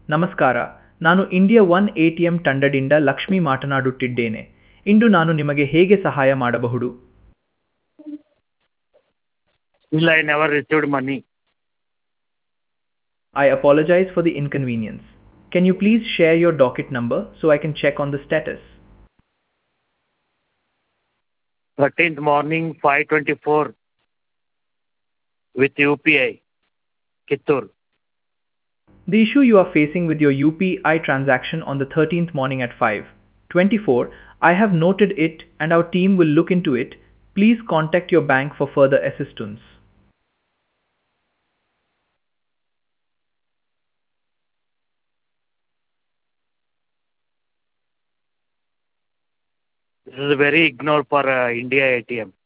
ನಮಸ್ಕಾರ. ನಾನು India one ATM ತಂಡದಿಂದ ಲಕ್ಷ್ಮಿ ಮಾತನಾಡುತ್ತಿದ್ದೇನೆ. ಇಂದು ನಾನು ನಿಮಗೆ ಹೇಗೆ ಸಹಾಯ ಮಾಡಬಹುದು? Still, I never received money. I apologize for the inconvenience. Can you please share your docket number so I can check on the status? 13th morning, 5:24 with UPI, Kittur. The issue you are facing with your UPI transaction on the 13th morning at 5:24, I have noted it and our team will look into it. Please contact your bank for further assistance. This is very ignored for India ATM.